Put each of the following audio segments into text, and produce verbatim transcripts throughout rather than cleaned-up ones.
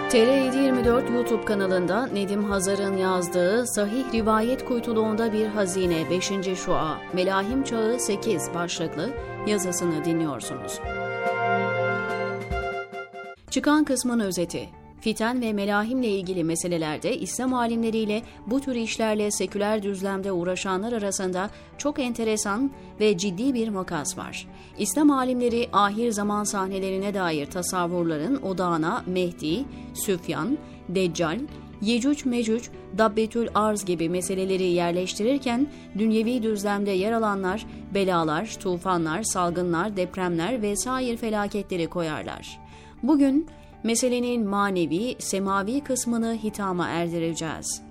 T R yedi yirmi dört YouTube kanalında Nedim Hazar'ın yazdığı Sahih Rivayet Kuytuluğunda Bir Hazine beşinci Şua, Melahim Çağı sekiz başlıklı yazısını dinliyorsunuz. Çıkan kısmın özeti. Fiten ve melahimle ilgili meselelerde İslam alimleriyle bu tür işlerle seküler düzlemde uğraşanlar arasında çok enteresan ve ciddi bir makas var. İslam alimleri ahir zaman sahnelerine dair tasavvurların odağına Mehdi, Süfyan, Deccal, Yecüc Mecüc, Dabbetül Arz gibi meseleleri yerleştirirken dünyevi düzlemde yer alanlar, belalar, tufanlar, salgınlar, depremler vesaire felaketleri koyarlar. Bugün meselenin manevi, semavi kısmını hitama erdireceğiz.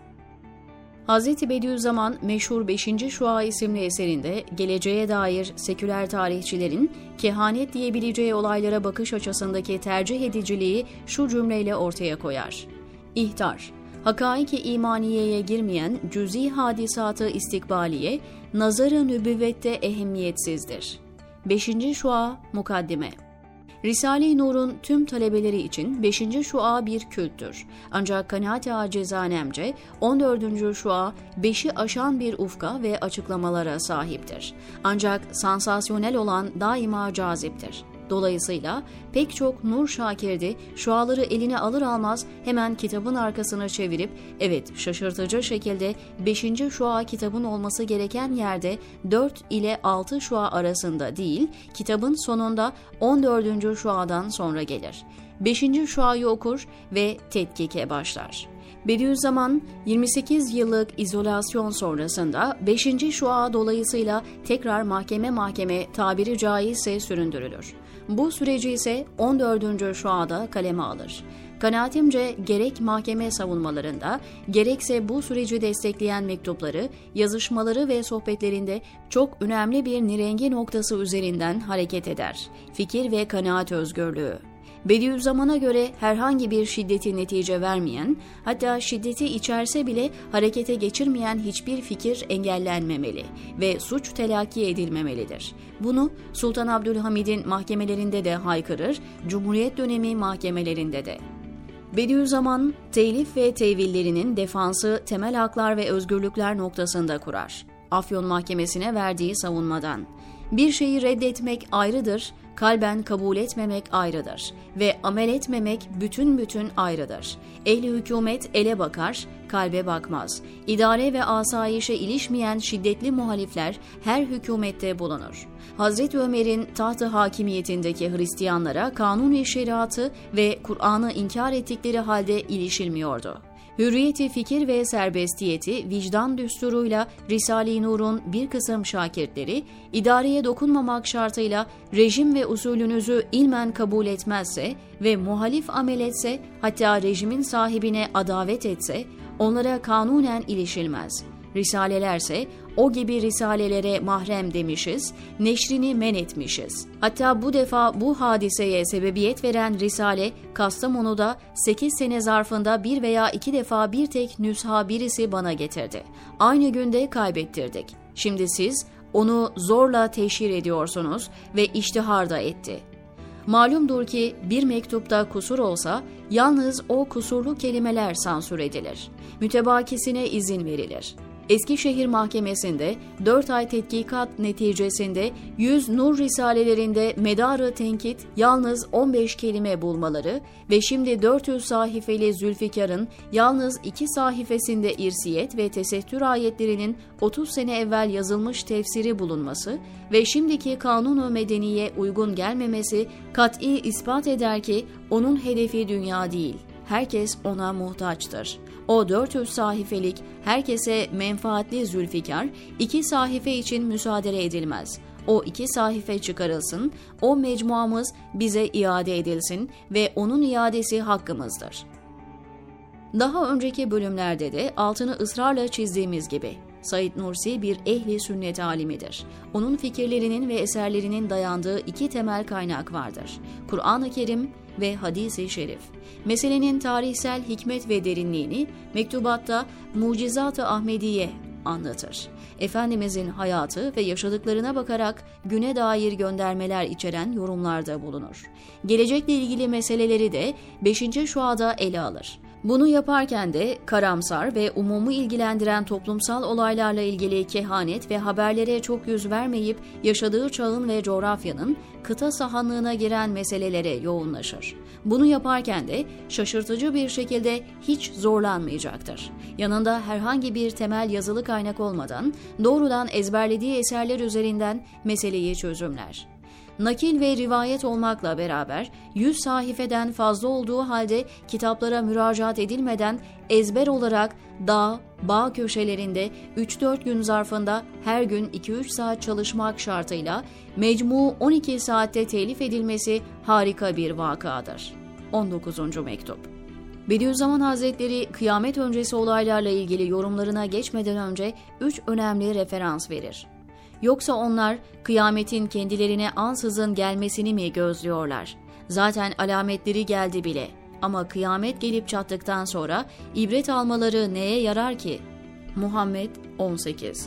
Hazreti Bediüzzaman meşhur beşinci Şua isimli eserinde geleceğe dair seküler tarihçilerin kehanet diyebileceği olaylara bakış açısındaki tercih ediciliği şu cümleyle ortaya koyar. İhtar, hakaik-i imaniyeye girmeyen cüz'i hadisatı istikbaliye, nazar-ı nübüvvette ehemmiyetsizdir. beşinci Şua Mukaddime. Risale-i Nur'un tüm talebeleri için beşinci Şua bir külttür. Ancak kanaat-i acizanemce on dördüncü Şua beşi aşan bir ufka ve açıklamalara sahiptir. Ancak sansasyonel olan daima caziptir. Dolayısıyla pek çok nur şakirdi şuaları eline alır almaz hemen kitabın arkasını çevirip evet şaşırtıcı şekilde beşinci Şua kitabın olması gereken yerde dört ile altı Şua arasında değil, kitabın sonunda on dördüncü Şuadan sonra gelir. beşinci Şua'yı okur ve tetkike başlar. Bediüzzaman yirmi sekiz yıllık izolasyon sonrasında beşinci Şua dolayısıyla tekrar mahkeme mahkeme tabiri caizse süründürülür. Bu süreci ise on dördüncü Şua'da kaleme alır. Kanaatimce gerek mahkeme savunmalarında, gerekse bu süreci destekleyen mektupları, yazışmaları ve sohbetlerinde çok önemli bir nirengi noktası üzerinden hareket eder. Fikir ve kanaat özgürlüğü. Bediüzzaman'a göre herhangi bir şiddeti netice vermeyen, hatta şiddeti içerse bile harekete geçirmeyen hiçbir fikir engellenmemeli ve suç telakki edilmemelidir. Bunu Sultan Abdülhamid'in mahkemelerinde de haykırır, Cumhuriyet dönemi mahkemelerinde de. Bediüzzaman, telif ve tevillerinin defansı temel haklar ve özgürlükler noktasında kurar. Afyon Mahkemesi'ne verdiği savunmadan. Bir şeyi reddetmek ayrıdır, kalben kabul etmemek ayrıdır ve amel etmemek bütün bütün ayrıdır. Ehli hükümet ele bakar, kalbe bakmaz. İdare ve asayişe ilişmeyen şiddetli muhalifler her hükümette bulunur. Hazreti Ömer'in taht-ı hakimiyetindeki Hristiyanlara kanun-i şeriatı ve Kur'an'ı inkar ettikleri halde ilişilmiyordu. Hürriyeti fikir ve serbestiyeti vicdan düsturuyla Risale-i Nur'un bir kısım şakirtleri, idareye dokunmamak şartıyla rejim ve usulünüzü ilmen kabul etmezse ve muhalif amel etse, hatta rejimin sahibine adavet etse, onlara kanunen ilişilmez. Risalelerse o gibi risalelere mahrem demişiz, neşrini men etmişiz. Hatta bu defa bu hadiseye sebebiyet veren risale Kastamonu'da sekiz sene zarfında bir veya iki defa bir tek nüsha birisi bana getirdi. Aynı günde kaybettirdik. Şimdi siz onu zorla teşhir ediyorsunuz ve iştihar da etti. Malumdur ki bir mektupta kusur olsa yalnız o kusurlu kelimeler sansür edilir. Mütebakisine izin verilir. Eskişehir Mahkemesi'nde dört ay tetkikat neticesinde yüz nur risalelerinde medarı tenkit yalnız on beş kelime bulmaları ve şimdi dört yüz sahifeli Zülfikar'ın yalnız iki sahifesinde irsiyet ve tesettür ayetlerinin otuz sene evvel yazılmış tefsiri bulunması ve şimdiki kanun-u medeniye uygun gelmemesi kat'i ispat eder ki onun hedefi dünya değil, herkes ona muhtaçtır. O dört yüz sahifelik herkese menfaatli Zülfikar, iki sahife için müsaade edilmez. O iki sahife çıkarılsın, o mecmuamız bize iade edilsin ve onun iadesi hakkımızdır. Daha önceki bölümlerde de altını ısrarla çizdiğimiz gibi, Said Nursi bir ehli sünnet alimidir. Onun fikirlerinin ve eserlerinin dayandığı iki temel kaynak vardır. Kur'an-ı Kerim ve hadis-i şerif. Meselenin tarihsel hikmet ve derinliğini mektubatta Mucizat-ı Ahmediye anlatır. Efendimizin hayatı ve yaşadıklarına bakarak güne dair göndermeler içeren yorumlarda bulunur. Gelecekle ilgili meseleleri de beşinci şuada ele alır. Bunu yaparken de karamsar ve umumu ilgilendiren toplumsal olaylarla ilgili kehanet ve haberlere çok yüz vermeyip yaşadığı çağın ve coğrafyanın kıta sahanlığına giren meselelere yoğunlaşır. Bunu yaparken de şaşırtıcı bir şekilde hiç zorlanmayacaktır. Yanında herhangi bir temel yazılı kaynak olmadan doğrudan ezberlediği eserler üzerinden meseleyi çözümler. Nakil ve rivayet olmakla beraber yüz sayfeden fazla olduğu halde kitaplara müracaat edilmeden ezber olarak dağ, bağ köşelerinde üç dört gün zarfında her gün iki üç saat çalışmak şartıyla mecmu on iki saatte telif edilmesi harika bir vakadır. on dokuzuncu mektup. Bediüzzaman Hazretleri kıyamet öncesi olaylarla ilgili yorumlarına geçmeden önce üç önemli referans verir. Yoksa onlar kıyametin kendilerine ansızın gelmesini mi gözlüyorlar? Zaten alametleri geldi bile. Ama kıyamet gelip çattıktan sonra ibret almaları neye yarar ki? Muhammed on sekiz.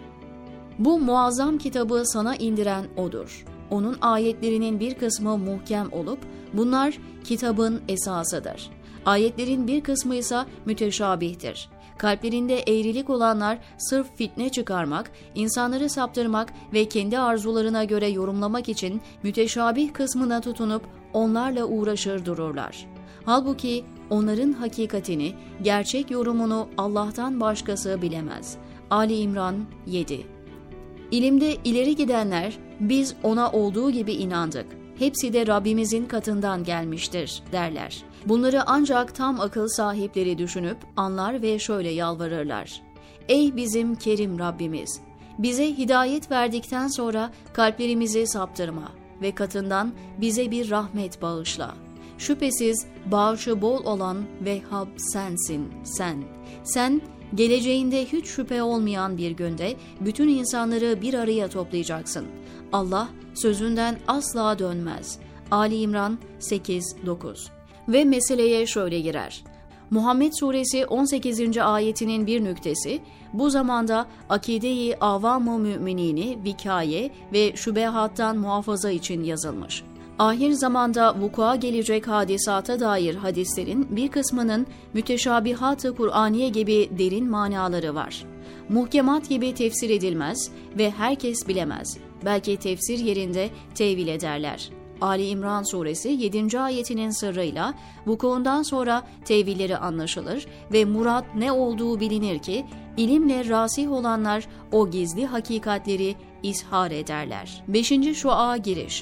Bu muazzam kitabı sana indiren O'dur. Onun ayetlerinin bir kısmı muhkem olup bunlar kitabın esasıdır. Ayetlerin bir kısmı ise müteşabihtir. Kalplerinde eğrilik olanlar sırf fitne çıkarmak, insanları saptırmak ve kendi arzularına göre yorumlamak için müteşabih kısmına tutunup onlarla uğraşır dururlar. Halbuki onların hakikatini, gerçek yorumunu Allah'tan başkası bilemez. Ali İmran yedi. İlimde ileri gidenler, biz ona olduğu gibi inandık. Hepsi de Rabbimizin katından gelmiştir derler. Bunları ancak tam akıl sahipleri düşünüp anlar ve şöyle yalvarırlar. Ey bizim kerim Rabbimiz! Bize hidayet verdikten sonra kalplerimizi saptırma ve katından bize bir rahmet bağışla. Şüphesiz bağışı bol olan Vehhab sensin, sen. Sen, geleceğinde hiç şüphe olmayan bir günde bütün insanları bir araya toplayacaksın. Allah sözünden asla dönmez. Ali İmran sekiz dokuz. Ve meseleye şöyle girer. Muhammed Suresi on sekizinci ayetinin bir nüktesi, bu zamanda akide-i avam-ı müminini vikaye ve şübehattan muhafaza için yazılmış. Ahir zamanda vuku'a gelecek hadisata dair hadislerin bir kısmının müteşabihat-ı Kur'aniye gibi derin manaları var. Muhkemat gibi tefsir edilmez ve herkes bilemez. Belki tefsir yerinde tevil ederler. Ali İmran Suresi yedinci ayetinin sırrıyla vukuundan sonra tevilleri anlaşılır ve murat ne olduğu bilinir ki ilimle rasih olanlar o gizli hakikatleri izhar ederler. beşinci Şua giriş.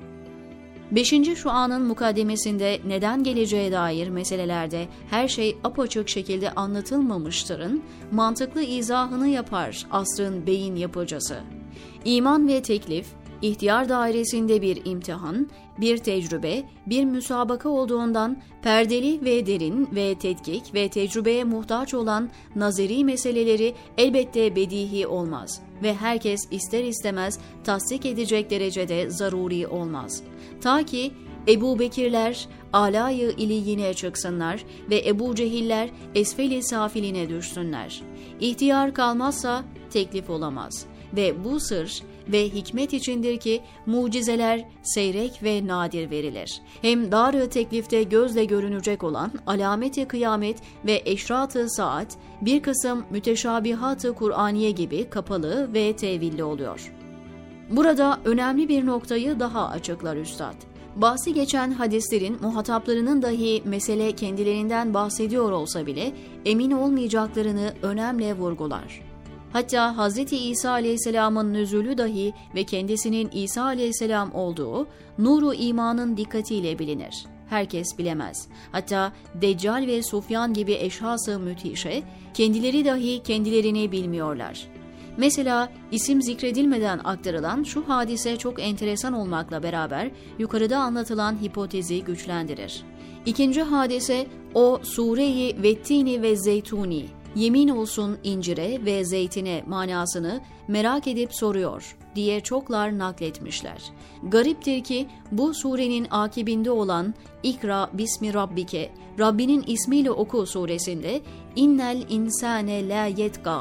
beşinci Şua'nın mukaddemesinde neden geleceğe dair meselelerde her şey apaçık şekilde anlatılmamıştırın, mantıklı izahını yapar asrın beyin yapıcısı. İman ve teklif, İhtiyar dairesinde bir imtihan, bir tecrübe, bir müsabaka olduğundan perdeli ve derin ve tetkik ve tecrübeye muhtaç olan nazeri meseleleri elbette bedihi olmaz ve herkes ister istemez tasdik edecek derecede zaruri olmaz. Ta ki Ebu Bekirler alâ-yı iliyine çıksınlar ve Ebu Cehiller esfel-i safiline düşsünler. İhtiyar kalmazsa teklif olamaz ve bu sır ve hikmet içindir ki mucizeler seyrek ve nadir verilir. Hem dar-ı teklifte gözle görünecek olan alamet-i kıyamet ve eşrat-ı saat bir kısım müteşabihat-ı Kur'aniye gibi kapalı ve tevilli oluyor. Burada önemli bir noktayı daha açıklar üstad. Bahsi geçen hadislerin muhataplarının dahi mesele kendilerinden bahsediyor olsa bile emin olmayacaklarını önemli vurgular. Hatta Hz. İsa Aleyhisselam'ın nüzulü dahi ve kendisinin İsa Aleyhisselam olduğu nuru imanın dikkatiyle bilinir. Herkes bilemez. Hatta Deccal ve Sufyan gibi eşhas-ı müthişe kendileri dahi kendilerini bilmiyorlar. Mesela isim zikredilmeden aktarılan şu hadise çok enteresan olmakla beraber yukarıda anlatılan hipotezi güçlendirir. İkinci hadise o Sure-i Vettini ve Zeytuni, yemin olsun incire ve zeytine manasını merak edip soruyor diye çoklar nakletmişler. Gariptir ki bu surenin akibinde olan İkra bismi rabbike, Rabbinin ismiyle oku suresinde innel insane la yetqa,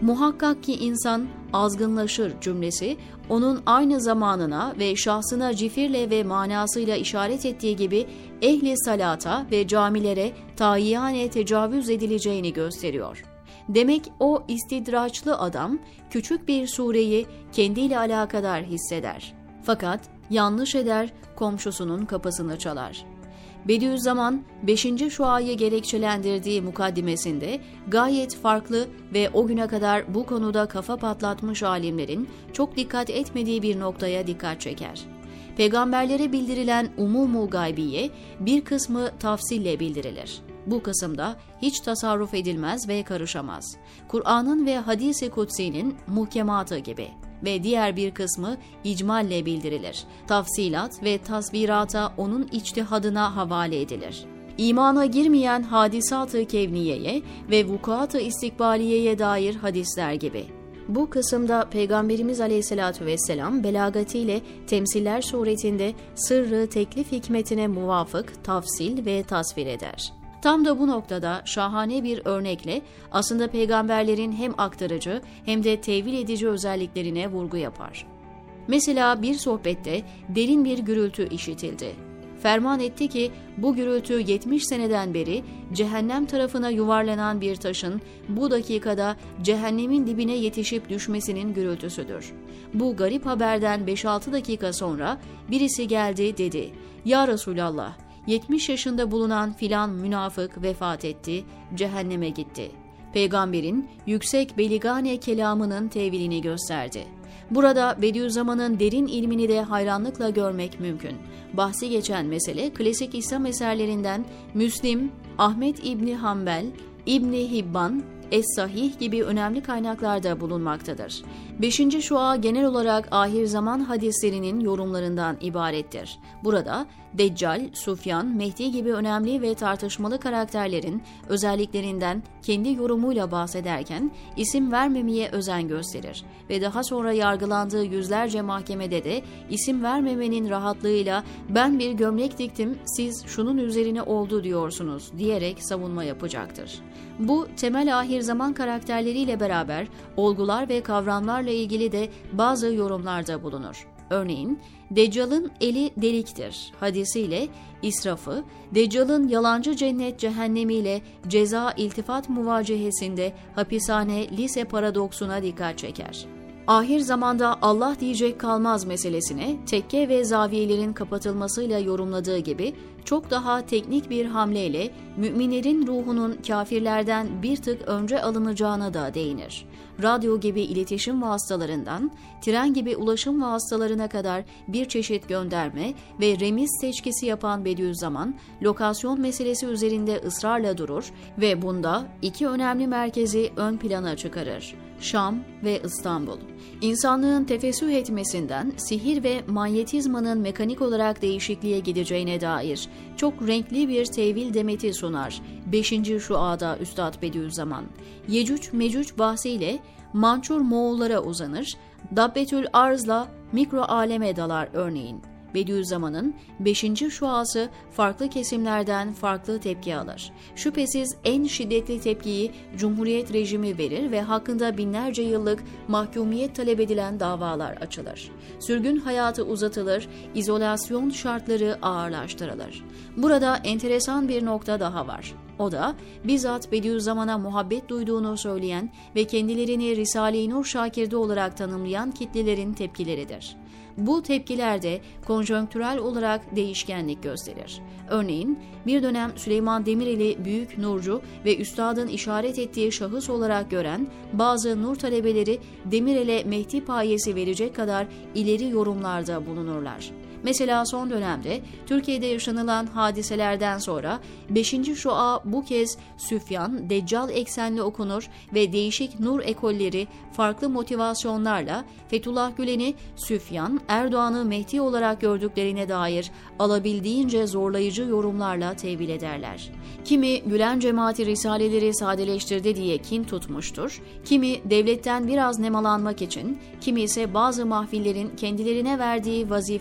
Muhakkak ki insan azgınlaşır cümlesi, onun aynı zamanına ve şahsına cifirle ve manasıyla işaret ettiği gibi ehli salata ve camilere tayyane tecavüz edileceğini gösteriyor. Demek o istidraçlı adam küçük bir sureyi kendiyle alakadar hisseder. Fakat yanlış eder, komşusunun kapısını çalar. Bediüzzaman beşinci şuayı gerekçelendirdiği mukaddimesinde gayet farklı ve o güne kadar bu konuda kafa patlatmış alimlerin çok dikkat etmediği bir noktaya dikkat çeker. Peygamberlere bildirilen umumu gaybiye bir kısmı tafsille bildirilir. Bu kısımda hiç tasarruf edilmez ve karışamaz. Kur'an'ın ve hadis-i kutsi'nin muhkematı gibi. Ve diğer bir kısmı icmalle bildirilir. Tafsilat ve tasvirata onun içtihadına havale edilir. İmana girmeyen hadisat-ı kevniyeye ve vukuat-ı istikbaliyeye dair hadisler gibi. Bu kısımda Peygamberimiz Aleyhisselatü Vesselam belagatiyle temsiller suretinde sırrı teklif hikmetine muvafık tafsil ve tasvir eder. Tam da bu noktada şahane bir örnekle aslında peygamberlerin hem aktarıcı hem de tevil edici özelliklerine vurgu yapar. Mesela bir sohbette derin bir gürültü işitildi. Ferman etti ki bu gürültü yetmiş seneden beri cehennem tarafına yuvarlanan bir taşın bu dakikada cehennemin dibine yetişip düşmesinin gürültüsüdür. Bu garip haberden beş altı dakika sonra birisi geldi dedi: "Ya Resulallah, yetmiş yaşında bulunan filan münafık vefat etti, cehenneme gitti." Peygamberin yüksek beligane kelamının tevilini gösterdi. Burada Bediüzzaman'ın derin ilmini de hayranlıkla görmek mümkün. Bahsi geçen mesele klasik İslam eserlerinden Müslim, Ahmet İbni Hanbel, İbni Hibban, Es-Sahih gibi önemli kaynaklarda bulunmaktadır. Beşinci şua genel olarak ahir zaman hadislerinin yorumlarından ibarettir. Burada Deccal, Sufyan, Mehdi gibi önemli ve tartışmalı karakterlerin özelliklerinden kendi yorumuyla bahsederken isim vermemeye özen gösterir ve daha sonra yargılandığı yüzlerce mahkemede de isim vermemenin rahatlığıyla "ben bir gömlek diktim, siz şunun üzerine oldu diyorsunuz" diyerek savunma yapacaktır. Bu temel ahir zaman karakterleriyle beraber olgular ve kavramlarla ilgili de bazı yorumlarda bulunur. Örneğin, Deccal'ın eli deliktir hadisiyle israfı, Deccal'ın yalancı cennet cehennemiyle ceza iltifat muvacehesinde hapishane lise paradoksuna dikkat çeker. Ahir zamanda Allah diyecek kalmaz meselesine tekke ve zaviyelerin kapatılmasıyla yorumladığı gibi çok daha teknik bir hamleyle müminlerin ruhunun kafirlerden bir tık önce alınacağına da değinir. Radyo gibi iletişim vasıtalarından tren gibi ulaşım vasıtalarına kadar bir çeşit gönderme ve remiz seçkisi yapan Bediüzzaman, lokasyon meselesi üzerinde ısrarla durur ve bunda iki önemli merkezi ön plana çıkarır: Şam ve İstanbul. İnsanlığın tefessüh etmesinden sihir ve manyetizmanın mekanik olarak değişikliğe gideceğine dair çok renkli bir tevil demeti sunar beşinci şuada Üstad Bediüzzaman. Yecüc Mecüc bahsiyle Mançur Moğollara uzanır, Dabbetül Arz'la mikro aleme dalar örneğin. Bediüzzaman'ın beşinci şuası farklı kesimlerden farklı tepki alır. Şüphesiz en şiddetli tepkiyi Cumhuriyet rejimi verir ve hakkında binlerce yıllık mahkumiyet talep edilen davalar açılır. Sürgün hayatı uzatılır, izolasyon şartları ağırlaştırılır. Burada enteresan bir nokta daha var. O da bizzat Bediüzzaman'a muhabbet duyduğunu söyleyen ve kendilerini Risale-i Nur şakirdi olarak tanımlayan kitlelerin tepkileridir. Bu tepkiler de konjonktürel olarak değişkenlik gösterir. Örneğin bir dönem Süleyman Demirel'i büyük nurcu ve üstadın işaret ettiği şahıs olarak gören bazı nur talebeleri Demirel'e Mehdi payesi verecek kadar ileri yorumlarda bulunurlar. Mesela son dönemde Türkiye'de yaşanılan hadiselerden sonra beşinci şua bu kez Süfyan, Deccal eksenli okunur ve değişik nur ekolleri farklı motivasyonlarla Fethullah Gülen'i Süfyan, Erdoğan'ı Mehdi olarak gördüklerine dair alabildiğince zorlayıcı yorumlarla tevil ederler. Kimi Gülen cemaati risaleleri sadeleştirdi diye kin tutmuştur, kimi devletten biraz nemalanmak için, kimi ise bazı mahfillerin kendilerine verdiği vazife gereği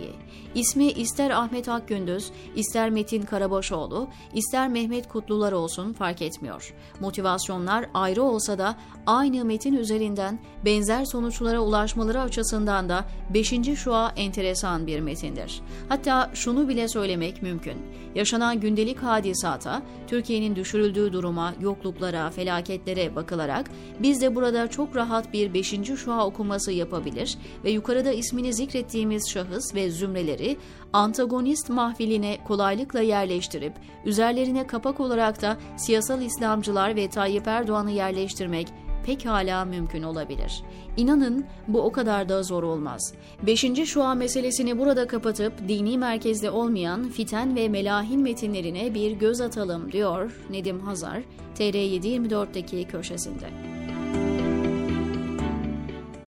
içeriği. İsmi ister Ahmet Akgündüz, ister Metin Karabaşoğlu, ister Mehmet Kutlular olsun fark etmiyor. Motivasyonlar ayrı olsa da aynı metin üzerinden benzer sonuçlara ulaşmaları açısından da beşinci Şua enteresan bir metindir. Hatta şunu bile söylemek mümkün. Yaşanan gündelik hadisata, Türkiye'nin düşürüldüğü duruma, yokluklara, felaketlere bakılarak biz de burada çok rahat bir beşinci Şua okuması yapabilir ve yukarıda ismini zikrettiğimiz şahıs ve zümreleri antagonist mahfiline kolaylıkla yerleştirip üzerlerine kapak olarak da siyasal İslamcılar ve Tayyip Erdoğan'ı yerleştirmek pekala mümkün olabilir. İnanın bu o kadar da zor olmaz. Beşinci Şua meselesini burada kapatıp dini merkezde olmayan Fiten ve Melahin metinlerine bir göz atalım diyor Nedim Hazar, T R yedi yirmi dört'teki köşesinde.